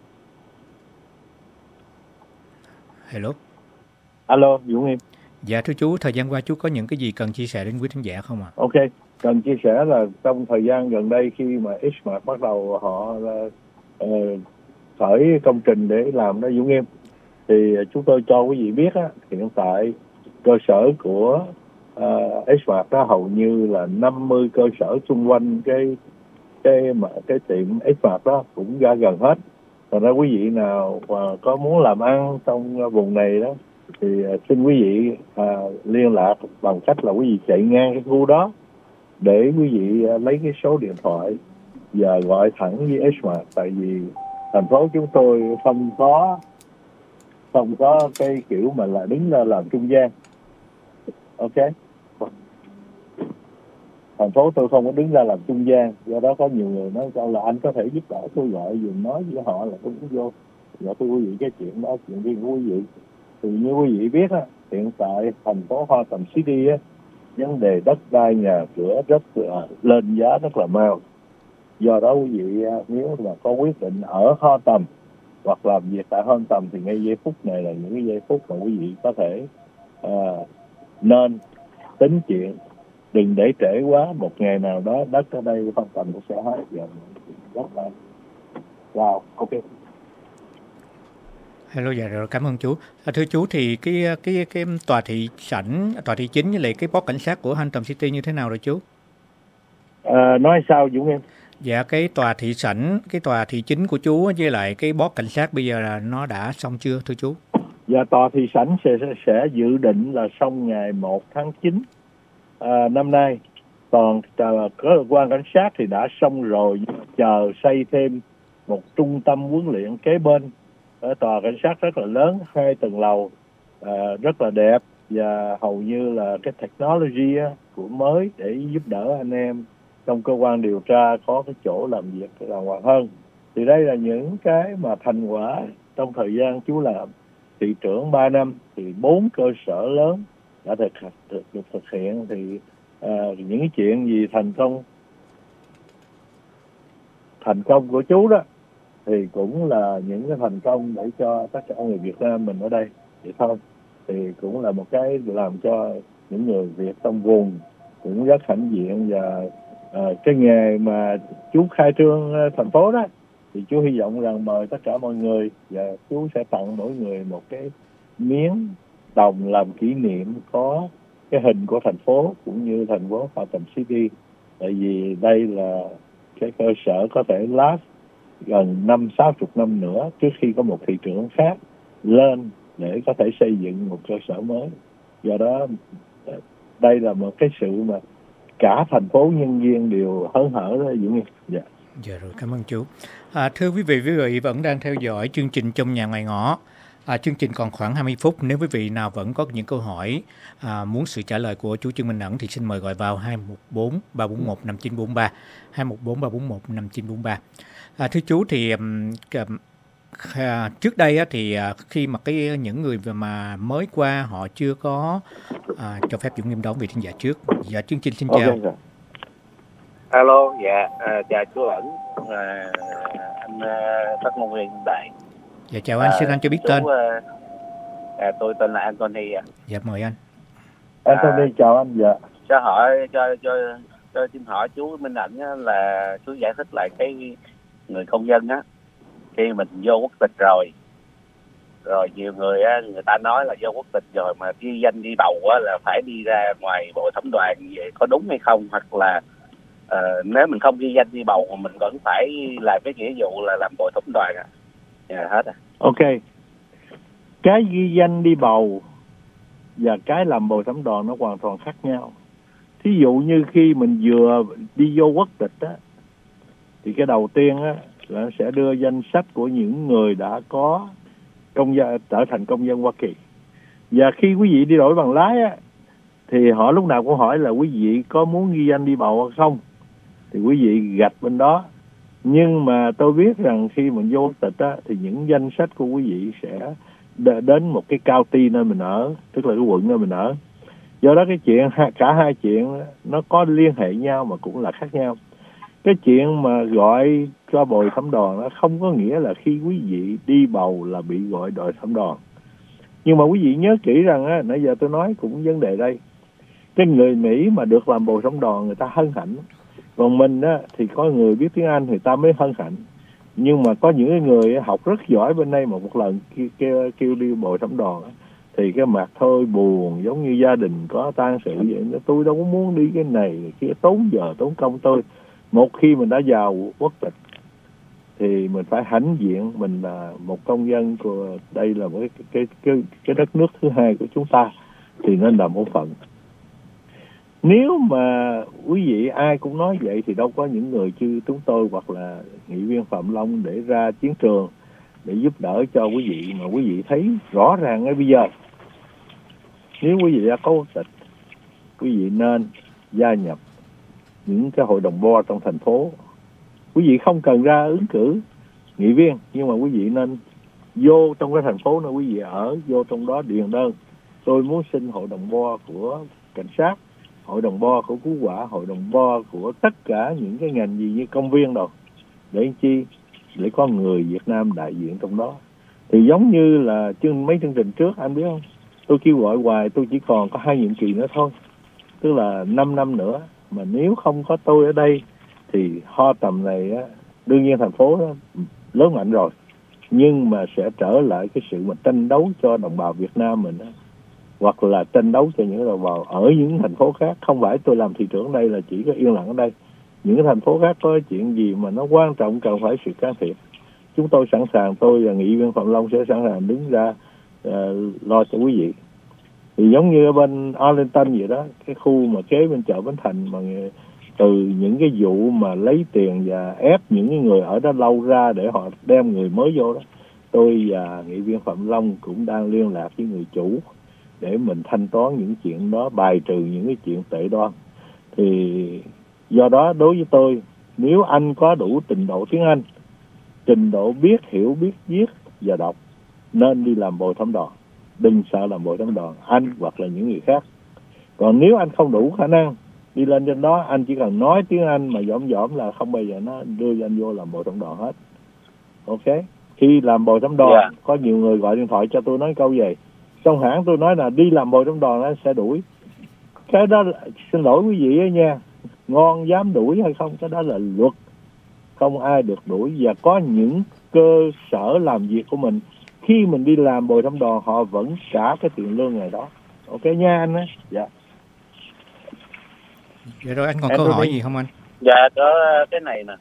Hello. Alo, Dũng Nghiêm. Dạ thưa chú, thời gian qua chú có những cái gì cần chia sẻ đến quý thính giả không ạ? À? Ok, cần chia sẻ là trong thời gian gần đây khi mà Xmart bắt đầu họ uh, khởi công trình để làm đó Dũng Nghiêm, thì chúng tôi cho quý vị biết á, hiện tại cơ sở của uh, Xmart đó hầu như là năm mươi cơ sở xung quanh cái cái mà cái tiệm Xmart đó cũng ra gần hết. Thành ra quý vị nào mà có muốn làm ăn trong vùng này đó thì uh, xin quý vị uh, liên lạc bằng cách là quý vị chạy ngang cái khu đó để quý vị uh, lấy cái số điện thoại và gọi thẳng với Xmart, tại vì thành phố chúng tôi không có không có cái kiểu mà là đứng ra làm trung gian. Ok, thành phố tôi không có đứng ra làm trung gian, do đó có nhiều người nói cho là anh có thể giúp đỡ tôi, gọi dùng nói với họ là tôi cũng vô. Dạ thưa quý vị, cái chuyện đó chuyện riêng của quý vị. Thì như quý vị biết á, hiện tại thành phố Hoa Tầm City á, vấn đề đất đai nhà cửa rất là lên giá rất là mau. Do đó quý vị nếu mà có quyết định ở Hoa Tầm hoặc làm việc tại Hoa Tầm thì ngay giây phút này là những cái giây phút mà quý vị có thể uh, nên tính chuyện, đừng để trễ quá. Một ngày nào đó đất ở đây Hoa Tầm cũng sẽ hết. Giờ rất là wow. Ok. Hello, dạ rồi, cảm ơn chú. À, thưa chú thì cái cái cái tòa thị sảnh, tòa thị chính với lại cái post cảnh sát của Hampton City như thế nào rồi chú? À, nói sao Dũng em? Dạ cái tòa thị sảnh, cái tòa thị chính của chú với lại cái post cảnh sát bây giờ là nó đã xong chưa thưa chú? Dạ tòa thị sảnh sẽ, sẽ sẽ dự định là xong ngày một tháng chín à, năm nay. Còn cơ quan cảnh sát thì đã xong rồi, chờ xây thêm một trung tâm huấn luyện kế bên. Ở tòa cảnh sát rất là lớn, hai tầng lầu, à, rất là đẹp và hầu như là cái technology á, của mới để giúp đỡ anh em trong cơ quan điều tra có cái chỗ làm việc đàng hoàng hơn. Thì đây là những cái mà thành quả trong thời gian chú làm thị trưởng ba năm, thì bốn cơ sở lớn đã thực, thực, được thực hiện. Thì à, những cái chuyện gì thành công thành công của chú đó thì cũng là những cái thành công để cho tất cả người Việt Nam mình ở đây vậy thôi. Thì cũng là một cái làm cho những người Việt trong vùng cũng rất hãnh diện. Và à, cái nghề mà chú khai trương thành phố đó thì chú hy vọng rằng mời tất cả mọi người, và chú sẽ tặng mỗi người một cái miếng đồng làm kỷ niệm có cái hình của thành phố cũng như thành phố Hampton City. Tại vì đây là cái cơ sở có thể last gần năm sáu chục năm nữa trước khi có một thị trưởng khác lên để có thể xây dựng một cơ sở mới. Do đó đây là một cái sự mà cả thành phố nhân viên đều hớn hở đó Dũng Nghi. Dạ. Dạ rồi, cảm ơn chú. À, thưa quý vị, quý vị vẫn đang theo dõi chương trình Trong Nhà Ngoài Ngõ. À, chương trình còn khoảng hai mươi phút. Nếu quý vị nào vẫn có những câu hỏi à, muốn sự trả lời của chú Trương Minh Ẩn thì xin mời gọi vào hai một bốn ba bốn một năm chín bốn ba, hai một bốn ba bốn một năm chín bốn ba. À, thưa chú thì um, à, trước đây á, thì à, khi mà cái những người mà mới qua họ chưa có à, cho phép Dũng Nghiêm đón vị thính giả trước. Dạ, chương trình xin chào. Okay. Alo, dạ, à, chào chú Ẩn, à, anh phát ngôn viên Đại. Dạ chào anh, à, xin anh cho biết chú, tên. À, tôi tên là Anthony ạ. À. Dạ mời anh. Anthony, à, chào anh. Dạ. Cho hỏi cho cho cho xin hỏi chú Minh Ẩn là chú giải thích lại cái người công dân á, khi mình vô quốc tịch rồi, rồi nhiều người á, người ta nói là vô quốc tịch rồi mà ghi danh đi bầu á là phải đi ra ngoài bộ thẩm đoàn, vậy có đúng hay không? Hoặc là uh, nếu mình không ghi danh đi bầu mà mình vẫn phải làm cái nghĩa vụ là làm bộ thẩm đoàn à? Dạ hết à. Ok. Cái ghi danh đi bầu và cái làm bồi thẩm đoàn nó hoàn toàn khác nhau. Thí dụ như khi mình vừa đi vô quốc tịch á, thì cái đầu tiên á là nó sẽ đưa danh sách của những người đã có công dân trở thành công dân Hoa Kỳ. Và khi quý vị đi đổi bằng lái á, thì họ lúc nào cũng hỏi là quý vị có muốn ghi danh đi bầu hay không. Thì quý vị gạch bên đó. Nhưng mà tôi biết rằng khi mình vô quốc tịch á, thì những danh sách của quý vị sẽ đến một cái county nơi mình ở, tức là cái quận nơi mình ở. Do đó cái chuyện cả hai chuyện nó có liên hệ nhau mà cũng là khác nhau. Cái chuyện mà gọi cho bồi thẩm đoàn nó không có nghĩa là khi quý vị đi bầu là bị gọi đội thẩm đoàn. Nhưng mà quý vị nhớ kỹ rằng á, nãy giờ tôi nói cũng vấn đề đây. Cái người Mỹ mà được làm bồi thẩm đoàn người ta hân hạnh. Còn mình á, thì có người biết tiếng Anh thì ta mới hân hạnh. Nhưng mà có những người học rất giỏi bên đây mà một lần kêu, kêu, kêu đi bồi thẩm đoàn á, thì cái mặt thôi buồn, giống như gia đình có tang sự vậy. Tôi đâu có muốn đi cái này, kia tốn giờ, tốn công tôi. Một khi mình đã vào quốc tịch thì mình phải hãnh diện mình là một công dân của đây, là một cái cái cái cái đất nước thứ hai của chúng ta, thì nên làm bổn phận. Nếu mà quý vị ai cũng nói vậy thì đâu có những người như chúng tôi hoặc là nghị viên Phạm Long để ra chiến trường để giúp đỡ cho quý vị. Mà quý vị thấy rõ ràng ngay bây giờ, nếu quý vị đã có quốc tịch, quý vị nên gia nhập những cái hội đồng board trong thành phố. Quý vị không cần ra ứng cử nghị viên, nhưng mà quý vị nên vô trong cái thành phố nơi quý vị ở, vô trong đó điền đơn. Tôi muốn xin hội đồng board của cảnh sát, hội đồng board của cứu hỏa, hội đồng board của tất cả những cái ngành gì như công viên đâu. Để chi? Để có người Việt Nam đại diện trong đó. Thì giống như là chương mấy chương trình trước anh biết không? Tôi kêu gọi hoài, tôi chỉ còn có hai nhiệm kỳ nữa thôi. Tức là năm năm nữa. Mà nếu không có tôi ở đây thì ho tầm này á, đương nhiên thành phố đó lớn mạnh rồi. nhưng mà sẽ trở lại cái sự mà tranh đấu cho đồng bào Việt Nam mình đó, hoặc là tranh đấu cho những đồng bào ở những thành phố khác. Không phải tôi làm thị trưởng đây là chỉ có Yên Lặng ở đây, những cái thành phố khác có chuyện gì mà nó quan trọng cần phải sự can thiệp, chúng tôi sẵn sàng, tôi và nghị viên Phạm Long sẽ sẵn sàng đứng ra uh, lo cho quý vị. Thì giống như ở bên Arlington vậy đó, cái khu mà kế bên chợ Bến Thành, mà từ những cái vụ mà lấy tiền và ép những cái người ở đó lâu ra để họ đem người mới vô đó, tôi và nghị viên Phạm Long cũng đang liên lạc với người chủ để mình thanh toán những chuyện đó, bài trừ những cái chuyện tệ đoan. Thì do đó đối với tôi, nếu anh có đủ trình độ tiếng Anh, trình độ biết hiểu, biết viết và đọc, nên đi làm bồi thẩm đoàn. Đừng sợ làm bồi thẩm đoàn, anh hoặc là những người khác. Còn nếu anh không đủ khả năng đi lên trên đó, anh chỉ cần nói tiếng Anh mà dõm dõm là không bao giờ nó đưa anh vô làm bồi thẩm đoàn hết. Ok? Khi làm bồi thẩm đoàn, yeah. có nhiều người gọi điện thoại cho tôi nói câu gì, trong hãng tôi nói là đi làm bồi thẩm đoàn nó sẽ đuổi. Cái đó là, xin lỗi quý vị ấy nha, ngon dám đuổi hay không, cái đó là luật, không ai được đuổi. Và có những cơ sở làm việc của mình, khi mình đi làm bồi thẩm đoàn họ vẫn trả cái tiền lương ngày đó. Ok nha anh á. Dạ. Dạ rồi, anh còn em câu hỏi đi. gì không anh? Dạ có cái này nè,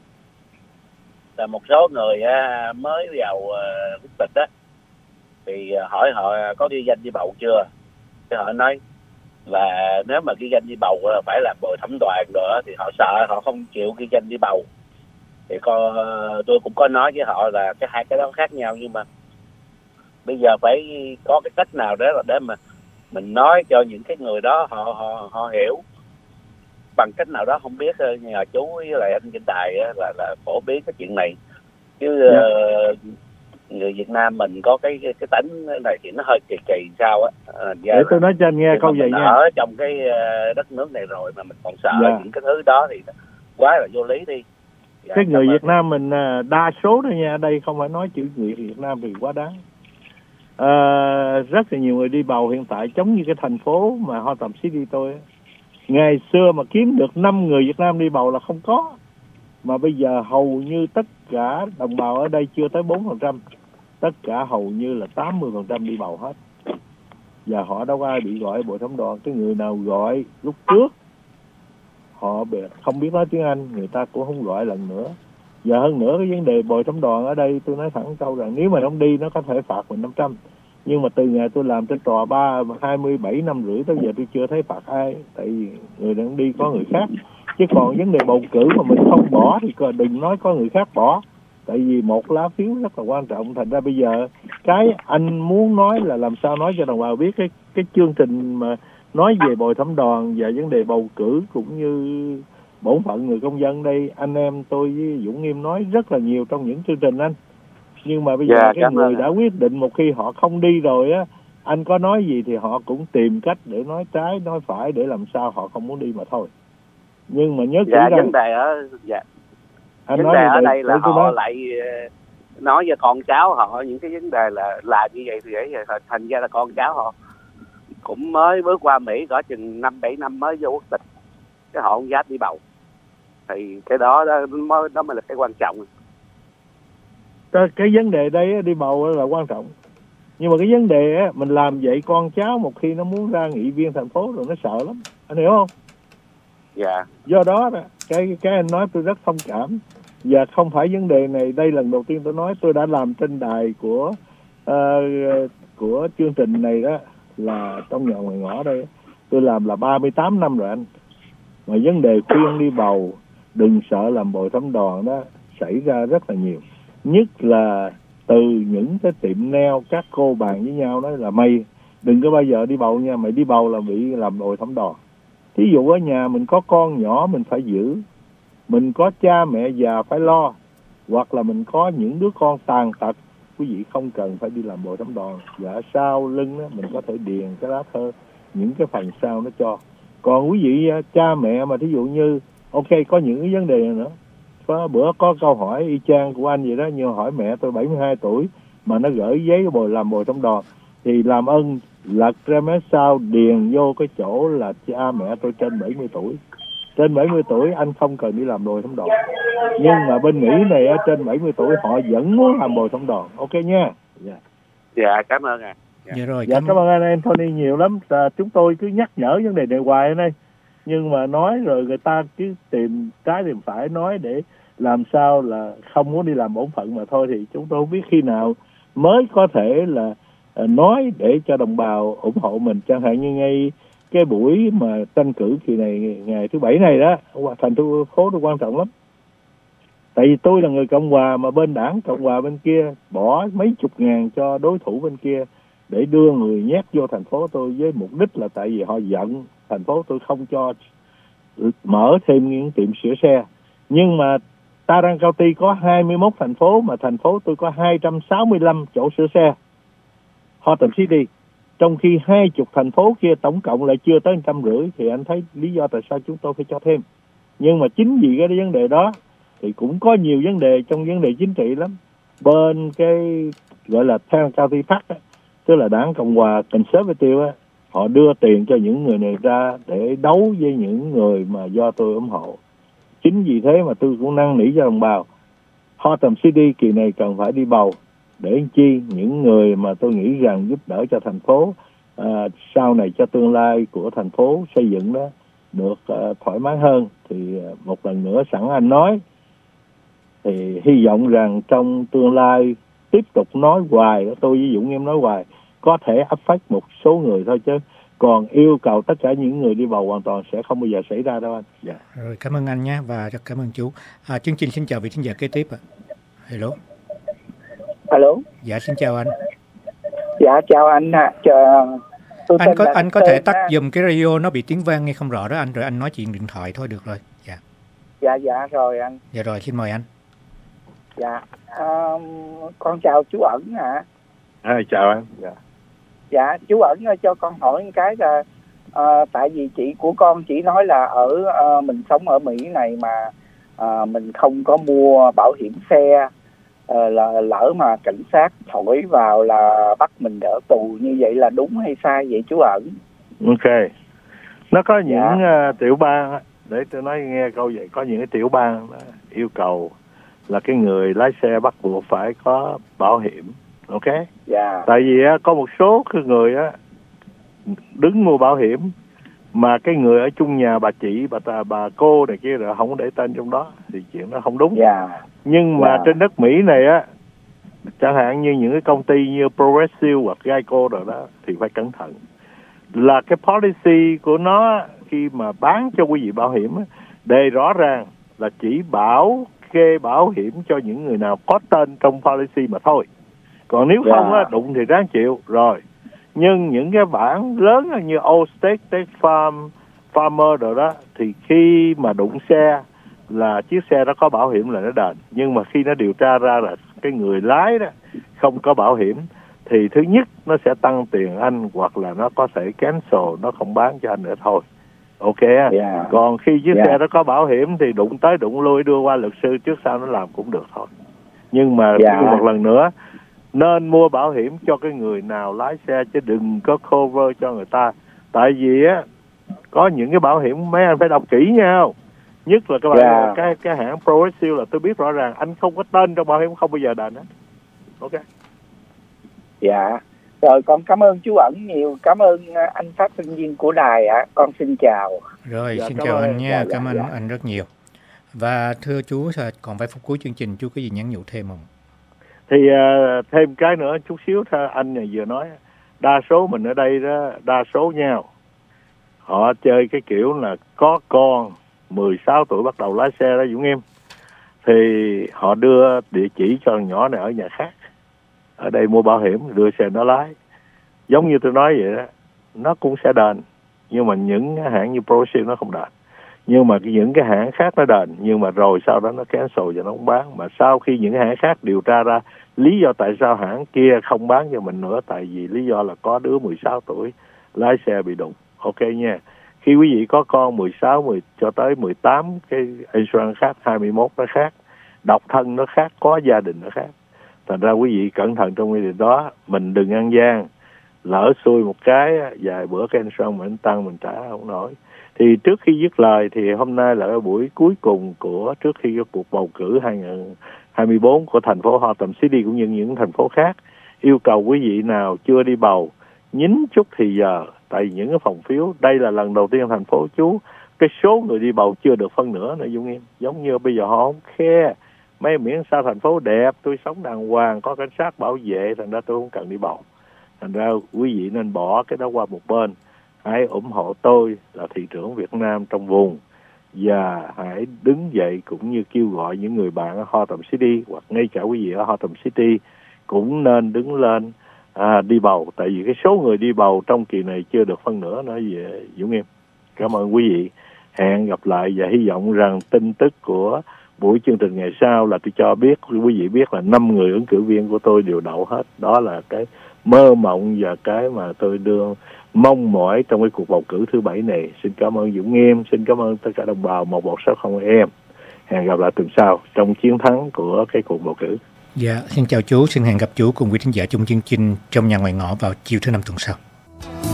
là một số người mới vào quốc tịch á, thì hỏi họ có ghi danh đi bầu chưa, thì họ nói là nếu mà ghi danh đi bầu là phải làm bồi thẩm đoàn rồi, thì họ sợ họ không chịu ghi danh đi bầu. Thì con tôi cũng có nói với họ là cái hai cái đó khác nhau, nhưng mà bây giờ phải có cái cách nào đó là để mà mình nói cho những cái người đó họ họ họ hiểu bằng cách nào đó, không biết nhờ chú với lại anh trên đài là là phổ biến cái chuyện này, chứ yeah. uh, người Việt Nam mình có cái cái, cái tính này thì nó hơi kỳ kỳ sao á. Uh, để tôi nói cho anh nghe câu vậy nha. Ở trong cái uh, đất nước này rồi mà mình còn sợ yeah. những cái thứ đó thì quá là vô lý đi. Dạ, cái người Việt Nam mình đa số đó nha, đây không phải nói chữ người Việt Nam thì quá đáng. À, rất là nhiều người đi bầu hiện tại giống như cái thành phố mà Hawthorne City tôi, ngày xưa mà kiếm được năm người Việt Nam đi bầu là không có, mà bây giờ hầu như tất cả đồng bào ở đây chưa tới bốn phần trăm, tất cả hầu như là tám mươi phần trăm đi bầu hết, và họ đâu có ai bị gọi bồi thẩm đoàn. Cái người nào gọi lúc trước họ không biết nói tiếng Anh, người ta cũng không gọi lần nữa. Và hơn nữa cái vấn đề bồi thẩm đoàn ở đây, tôi nói thẳng câu rằng nếu mà không đi nó có thể phạt mình năm trăm. Nhưng mà từ ngày tôi làm trên tòa ba hai mươi bảy năm rưỡi tới giờ tôi chưa thấy phạt ai, tại vì người đang đi có người khác. Chứ còn vấn đề bầu cử mà mình không bỏ thì đừng nói có người khác bỏ, tại vì một lá phiếu rất là quan trọng. Thành ra bây giờ cái anh muốn nói là làm sao nói cho đồng bào biết cái cái chương trình mà nói về bồi thẩm đoàn và vấn đề bầu cử cũng như bổn phận người công dân đây, anh em tôi với Dũng Nghiêm nói rất là nhiều trong những chương trình anh. Nhưng mà bây giờ yeah, cái người ơn. đã quyết định một khi họ không đi rồi á, anh có nói gì thì họ cũng tìm cách để nói trái nói phải để làm sao họ không muốn đi mà thôi. Nhưng mà nhớ kỹ dạ, rằng vấn đề ở dạ. anh vấn nói đề ở vậy, đây là họ nói. lại nói với con cháu họ những cái vấn đề là làm như vậy thì để thành ra là con cháu họ cũng mới bước qua Mỹ có chừng năm bảy năm mới vô quốc tịch, cái họ không dám đi bầu, thì cái đó đó mới đó mới là cái quan trọng. Cái vấn đề đây đi bầu là quan trọng, nhưng mà cái vấn đề á, mình làm vậy con cháu một khi nó muốn ra nghị viên thành phố rồi nó sợ lắm, anh hiểu không? Dạ. Do đó cái cái anh nói tôi rất thông cảm, và không phải vấn đề này đây lần đầu tiên tôi nói. Tôi đã làm trên đài của uh, của chương trình này đó, là trong nhà ngoài ngõ đây tôi làm là ba mươi tám năm rồi anh. Mà vấn đề khuyên đi bầu, đừng sợ làm bồi thẩm đoàn đó xảy ra rất là nhiều. Nhất là từ những cái tiệm nail, các cô bàn với nhau nói là mày đừng có bao giờ đi bầu nha, mày đi bầu là bị làm bồi thẩm đoàn. Thí dụ ở nhà mình có con nhỏ mình phải giữ, mình có cha mẹ già phải lo, hoặc là mình có những đứa con tàn tật, quý vị không cần phải đi làm bồi thẩm đoàn. Và sau lưng đó, mình có thể điền cái lá thơ, những cái phần sau nó cho. Còn quý vị cha mẹ mà thí dụ như ok có những cái vấn đề này nữa. Có bữa có câu hỏi y chang của anh vậy đó, như hỏi mẹ tôi bảy mươi hai tuổi mà nó gửi giấy bồi làm bồi thẩm đoàn, thì làm ơn lật ra mé sau điền vô cái chỗ là cha mẹ tôi trên bảy mươi tuổi. Trên bảy mươi tuổi anh không cần đi làm bồi thông đoàn. Nhưng mà bên Mỹ này trên bảy mươi tuổi họ vẫn muốn làm bồi thông đoàn. Ok nha. Dạ, dạ cảm ơn ạ. À. Dạ. Dạ rồi. Dạ, cảm, cảm ơn anh Anthony nhiều lắm. À, chúng tôi cứ nhắc nhở vấn đề này hoài ở đây. Nhưng mà nói rồi người ta cứ tìm trái tìm phải nói để làm sao là không muốn đi làm bổn phận mà thôi, thì chúng tôi không biết khi nào mới có thể là nói để cho đồng bào ủng hộ mình. Chẳng hạn như ngay cái buổi mà tranh cử kỳ này ngày thứ bảy này đó, thành phố nó quan trọng lắm. Tại vì tôi là người Cộng Hòa mà bên đảng Cộng Hòa bên kia bỏ mấy chục ngàn cho đối thủ bên kia để đưa người nhét vô thành phố tôi, với mục đích là tại vì họ giận thành phố tôi không cho mở thêm những tiệm sửa xe. Nhưng mà Tarrant County có hai mươi mốt thành phố, mà thành phố tôi có hai trăm sáu mươi lăm chỗ sửa xe, Horton City, trong khi hai chục thành phố kia tổng cộng lại chưa tới một trăm rưỡi, thì anh thấy lý do tại sao chúng tôi phải cho thêm. Nhưng mà chính vì cái vấn đề đó thì cũng có nhiều vấn đề trong vấn đề chính trị lắm. Bên cái gọi là Tarrant County Park á, tức là đảng Cộng Hòa Conservative á, họ đưa tiền cho những người này ra để đấu với những người mà do tôi ủng hộ. Chính vì thế mà tôi cũng năn nỉ cho đồng bào Horton City kỳ này cần phải đi bầu, để chi những người mà tôi nghĩ rằng giúp đỡ cho thành phố à, sau này cho tương lai của thành phố xây dựng đó được à, thoải mái hơn. Thì à, một lần nữa sẵn anh nói, thì hy vọng rằng trong tương lai tiếp tục nói hoài, tôi với Dũng em nói hoài, có thể áp phách một số người thôi, chứ còn yêu cầu tất cả những người đi bầu hoàn toàn sẽ không bao giờ xảy ra đâu anh. Dạ. Rồi, cảm ơn anh nhé, và rất cảm ơn chú. À, chương trình xin chào vị khán giả kế tiếp ạ. Hello. Alo. Dạ xin chào anh. Dạ chào anh ạ. À. Chờ... Anh có anh có thể tắt giùm cái radio, nó bị tiếng vang nghe không rõ đó anh, rồi anh nói chuyện điện thoại thôi được rồi. Dạ. Dạ dạ rồi anh. Dạ rồi, xin mời anh. Dạ. À, con chào chú Ẩn ạ. À. À, chào anh. Dạ. Dạ chú Ẩn cho con hỏi một cái là à, tại vì chị của con chỉ nói là ở à, mình sống ở Mỹ này mà à, mình không có mua bảo hiểm xe, à, là lỡ mà cảnh sát thổi vào là bắt mình đỡ tù, như vậy là đúng hay sai vậy chú Ẩn? Ok, nó có những dạ. uh, tiểu bang, để tôi nói nghe câu vậy, có những cái tiểu bang yêu cầu là cái người lái xe bắt buộc phải có bảo hiểm. Ok. Dạ. Tại vì á, có một số cái người á đứng mua bảo hiểm mà cái người ở chung nhà bà chị, bà bà cô này kia rồi không để tên trong đó, thì chuyện đó không đúng. Dạ. Nhưng mà dạ. trên đất Mỹ này á, chẳng hạn như những cái công ty như Progressive hoặc Geico rồi đó, thì phải cẩn thận. Là cái policy của nó khi mà bán cho quý vị bảo hiểm á, đề rõ ràng là chỉ bảo kê bảo hiểm cho những người nào có tên trong policy mà thôi. Còn nếu yeah. không á, đụng thì ráng chịu rồi. Nhưng những cái bản lớn như Allstate, State Farm, Farmer rồi đó, thì khi mà đụng xe là chiếc xe đó có bảo hiểm là nó đền. Nhưng mà khi nó điều tra ra là cái người lái đó không có bảo hiểm, thì thứ nhất nó sẽ tăng tiền anh, hoặc là nó có thể cancel, nó không bán cho anh nữa thôi. Ok á. Yeah. Còn khi chiếc yeah. xe đó có bảo hiểm thì đụng tới đụng lui đưa qua luật sư trước sau nó làm cũng được thôi. Nhưng mà yeah. một lần nữa, nên mua bảo hiểm cho cái người nào lái xe, chứ đừng có cover cho người ta. Tại vì á, có những cái bảo hiểm mấy anh phải đọc kỹ nhau. Nhất là các bạn yeah. cái cái hãng Progressive là tôi biết rõ ràng anh không có tên trong bảo hiểm không bao giờ đền hết. Ok. Dạ. Rồi con cảm ơn chú Ẩn nhiều, cảm ơn anh phát thanh viên của đài ạ. À. Con xin chào. Rồi dạ, xin chào anh nha, dạ, cảm ơn dạ. anh rất nhiều. Và thưa chú, còn vài phút cuối chương trình, chú có gì nhắn nhủ thêm không? Thì uh, thêm cái nữa chút xíu thôi, anh này vừa nói, đa số mình ở đây đó, đa số nhau, họ chơi cái kiểu là có con mười sáu tuổi bắt đầu lái xe đó Dũng em, thì họ đưa địa chỉ cho nhỏ này ở nhà khác, ở đây mua bảo hiểm, đưa xe nó lái. Giống như tôi nói vậy đó, nó cũng sẽ đền, nhưng mà những hãng như Progressive nó không đền. Nhưng mà những cái hãng khác nó đền, nhưng mà rồi sau đó nó cancel và nó không bán. Mà sau khi những hãng khác điều tra ra lý do tại sao hãng kia không bán cho mình nữa, tại vì lý do là có đứa mười sáu tuổi lái xe bị đụng. Ok nha. Khi quý vị có con mười sáu, mười cho tới mười tám, cái insurance khác, hai mươi mốt nó khác, độc thân nó khác, có gia đình nó khác. Thành ra quý vị cẩn thận trong cái điều đó, mình đừng ăn gian. Lỡ xui một cái, vài bữa cái insurance mình tăng mình trả không nổi. Thì trước khi dứt lời thì hôm nay là cái buổi cuối cùng của trước khi cái cuộc bầu cử hai không hai tư của thành phố Harlem City cũng như những thành phố khác. Yêu cầu quý vị nào chưa đi bầu nhín chút thì giờ, tại những cái phòng phiếu đây là lần đầu tiên thành phố chú cái số người đi bầu chưa được phân nửa nữa Dũng Em. Giống như bây giờ họ không khe mấy miễn sao thành phố đẹp, tôi sống đàng hoàng, có cảnh sát bảo vệ, thành ra tôi không cần đi bầu. Thành ra quý vị nên bỏ cái đó qua một bên, hãy ủng hộ tôi là thị trưởng Việt Nam trong vùng, và hãy đứng dậy cũng như kêu gọi những người bạn ở Harlem City hoặc ngay cả quý vị ở Harlem City cũng nên đứng lên à, đi bầu, tại vì cái số người đi bầu trong kỳ này chưa được phân nửa nữa về Dũng Em. Cảm ơn quý vị, hẹn gặp lại và hy vọng rằng tin tức của buổi chương trình ngày sau là tôi cho biết quý vị biết là năm người ứng cử viên của tôi đều đậu hết. Đó là cái mơ mộng và cái mà tôi đưa mong mỏi trong cái cuộc bầu cử thứ bảy này. Xin cảm ơn Dũng Em, xin cảm ơn tất cả đồng bào một một sáu không em. Hẹn gặp lại tuần sau trong chiến thắng của cái cuộc bầu cử. Dạ, xin chào chú, xin hẹn gặp chú cùng quý thính giả trong chương trình Trong Nhà Ngoài Ngõ vào chiều thứ năm tuần sau.